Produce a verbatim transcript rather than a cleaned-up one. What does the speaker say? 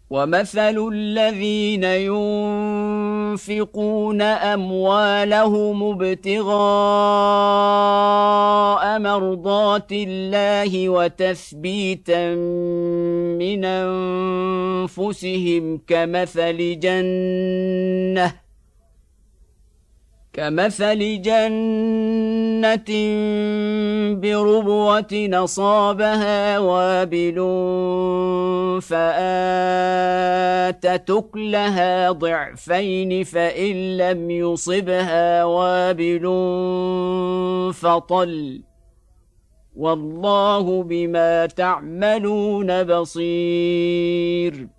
ومثل الذين ينفقون أموالهم ابتغاء مرضات الله وتثبيتا من أنفسهم كمثل جنة كمثل جنة بربوة أصابها وابل فآتت أكلها ضعفين فإن لم يصبها وابل فطل والله بما تعملون بصير.